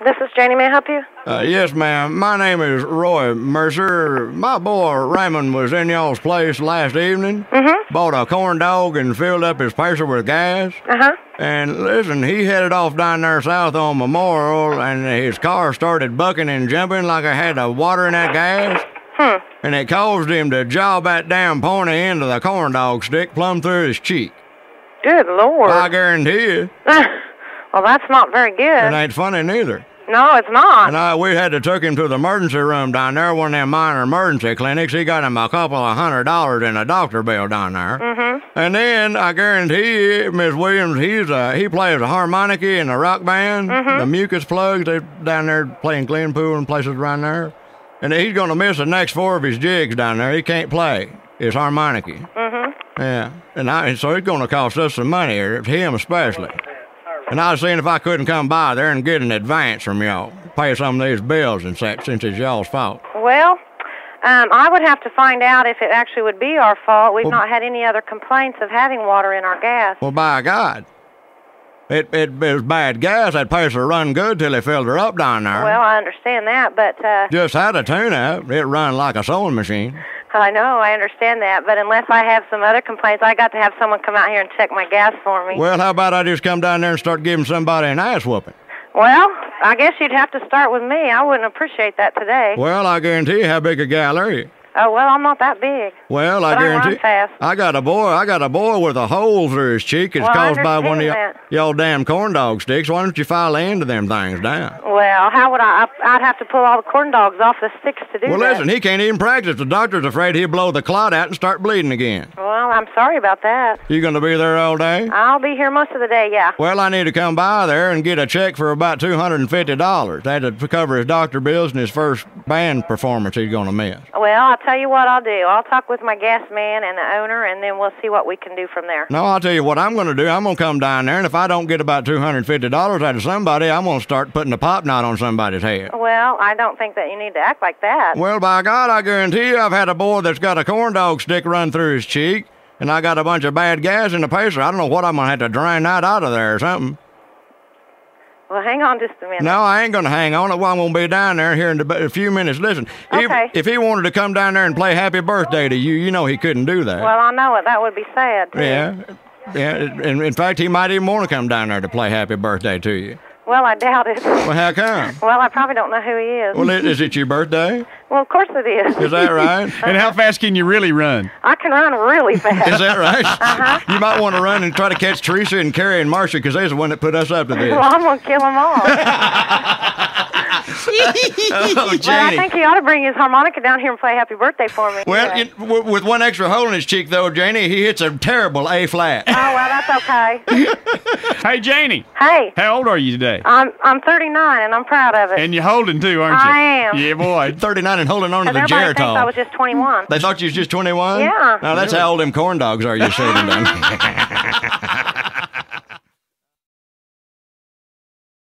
This is Janie. May I help you? Yes, ma'am. My name is Roy Mercer. My boy Raymond was in y'all's place last evening. Mm-hmm. Bought a corn dog and filled up his pacer with gas. Uh-huh. And listen, he headed off down there south on Memorial, and his car started bucking and jumping like I had the water in that gas. And it caused him to jaw that damn pointy end of the corn dog stick plumb through his cheek. Good Lord. I guarantee you. Well, that's not very good. It ain't funny neither. No, it's not. And we had to took him to the emergency room down there, one of them minor emergency clinics. He got him a couple of $100 in a doctor bill down there. Mm-hmm. And then I guarantee you, Miss Williams, he plays a harmonica in a rock band. Mm-hmm. The mucus plugs, they're down there playing clean pool and places around there. And he's going to miss the next 4 of his jigs down there. He can't play his harmonica. Mm-hmm. Yeah. And so it's going to cost us some money, or him especially. And I was seeing if I couldn't come by there and get an advance from y'all, pay some of these bills and such, since it's y'all's fault. Well, I would have to find out if it actually would be our fault. We've not had any other complaints of having water in our gas. Well, by God. It was bad gas. That pacer run good till they filled her up down there. Well, I understand that, but... Just had a tune-up. It run like a sewing machine. I know, I understand that, but unless I have some other complaints, I got to have someone come out here and check my gas for me. Well, how about I just come down there and start giving somebody an ass whooping? Well, I guess you'd have to start with me. I wouldn't appreciate that today. Well, I guarantee you, how big a gal are you? Oh, well, I'm not that big. Well, I but guarantee. I run fast. I got a boy with a hole through his cheek. It's Well, I caused by one of understand y'all damn corn dog sticks. Why don't you file the end of them things down? Well, how would I'd have to pull all the corn dogs off the sticks to do that. Well, listen, he can't even practice. The doctor's afraid he'll blow the clot out and start bleeding again. Well, I'm sorry about that. You gonna be there all day? I'll be here most of the day, yeah. Well, I need to come by there and get a check for about $250. That'd cover his doctor bills and his first band performance he's gonna miss. Well, I'll tell you what I'll do. I'll talk with my gas man and the owner, and then we'll see what we can do from there. No, I'll tell you what I'm gonna do. I'm gonna come down there, and if I don't get about $250 out of somebody, I'm gonna start putting a pop knot on somebody's head. Well, I don't think that you need to act like that. Well, by God, I guarantee you I've had a boy that's got a corn dog stick run through his cheek, and I got a bunch of bad gas in the pacer. I don't know what I'm gonna have to drain that out of there or something. Well, hang on just a minute. No, I ain't gonna hang on. Well, I'm gonna be down there here in a few minutes. Listen, Okay. if he wanted to come down there and play Happy Birthday to you, you know he couldn't do that. Well, I know it. That would be sad, too. Yeah. And in fact, he might even want to come down there to play Happy Birthday to you. Well, I doubt it. Well, how come? Well, I probably don't know who he is. Well, is it your birthday? Well, of course it is. Is that right? And how fast can you really run? I can run really fast. Is that right? You might want to run and try to catch Teresa and Carrie and Marcia, because they're the one that put us up to this. Well, I'm going to kill them all. Oh, But I Janie. think he ought to bring his harmonica down here and play Happy Birthday for me. Well, anyway. with one extra hole in his cheek, though, Janie, he hits a terrible A flat. Oh, well, that's okay. Hey, Janie. Hey, How old are you today? I'm 39, and I'm proud of it. And you're holding too, aren't you? I am. Yeah, boy. 39 and holding on to Because the everybody thinks I was Geritol. just 21. They thought you was just 21? Yeah. Now, that's how old them corn dogs are you're saving them.